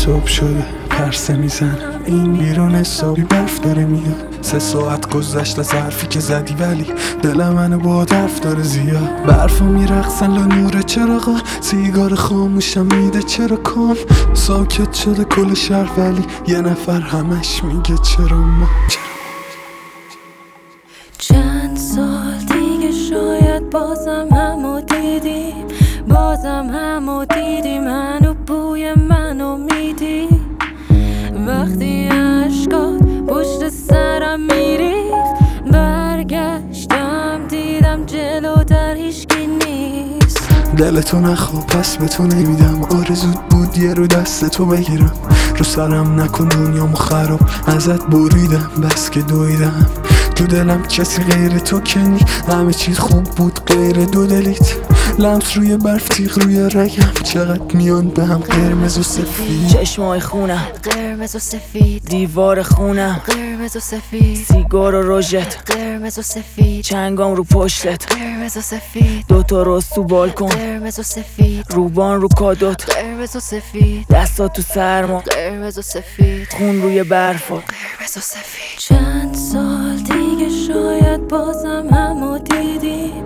صبح شده پرسه میزن این بیرون حسابی برف داره میاد 3 ساعت گذشته از حرفی که زدی ولی دل منو با حرف داره زیاد برفا میرقصن لا نور چراغا سیگار خاموشم میده چرا کام ساکت شده کل شهر ولی یه نفر همش میگه چرا ما چند سال دیگه شاید بازم همو دیدیم منو بوی منو میدی وقتی عشقات پشت سرم میریخت برگشتم دیدم جلوتر هیچکی نیست دلتو نخواه پس به تو نمیدم آرزوت بود یه رو دست تو بگیرم رو سرم نکن دنیامو خراب ازت بریدم بس که دویدم تو دلم کسی غیر تو کنی همه چیز خوب بود غیر دو دلیت لمس روی برف تیغ روی رگم چقدر میان به هم قرمز و سفید چشمای خونم قرمز و سفید دیوار خونم قرمز و سفید سیگار و رژت قرمز و سفید چنگام رو پشتت قرمز و سفید دوتا روز تو بالکن قرمز و سفید روبان رو کادوت قرمز و سفید دستات تو سرما قرمز و سفید خون روی برفا قرمز و سفید چند سال دیگه شاید بازم همو دیدیم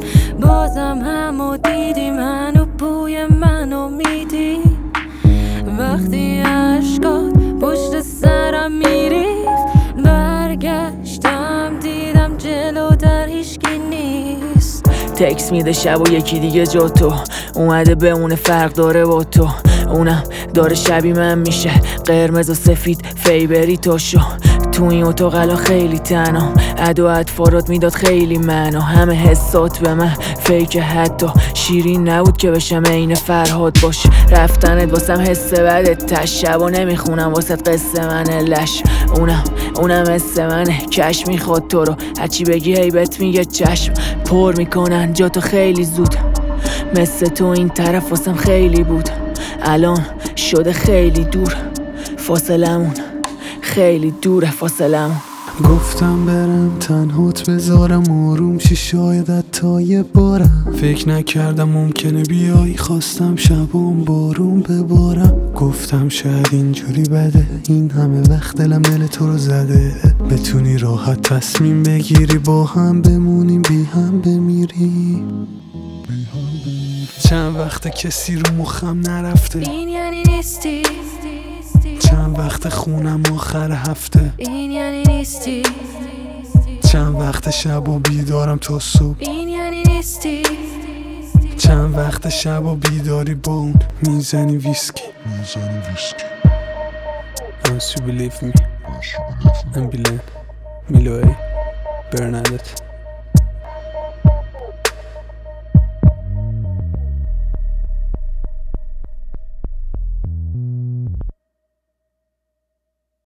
منو بوی منو میدی وقتی عشقات پشت سرم میریخت برگشتم دیدم جلوتر هیچکی نیست تکس میده شب و یکی دیگه جا تو اومده بمونه فرق داره با تو اونم داره شبی من میشه قرمز و سفید فیبری تو شو تو این اتاق الان خیلی تنها عدو اطفارات میداد خیلی منو همه حسات به من فیک حتی شیرین نبود که بشم عین فرهاد باش رفتنت واسم حس بدت تش شبا نمیخونم واسه قصه منه لش اونم حس منه کش میخواد تو رو هرچی بگی هیبت میگه چشم پر میکنن جا تو خیلی زود مثل تو این طرف واسم خیلی بود الان شده خیلی دور فاصلمون خیلی دوره فاصلمون گفتم برم تنهات بذارم آروم شی شاید حتی یه بارم فکر نکردم ممکنه بیایی خواستم شبام بارون ببارم گفتم شاید اینجوری بده این همه وقت دلم دل تو رو زده بتونی راحت تصمیم بگیری با هم بمونیم بی هم بمیریم چند وقت کسی رو مخم نرفته این یعنی نیستی چند وقت خونم آخر هفته این یعنی نیستی چند وقت شب و بیدارم تا صبح این یعنی نیستی چند وقت شب و بیداری با اون میزنی ویسکی Once you believe me I'm Bilen Miloy Bernadette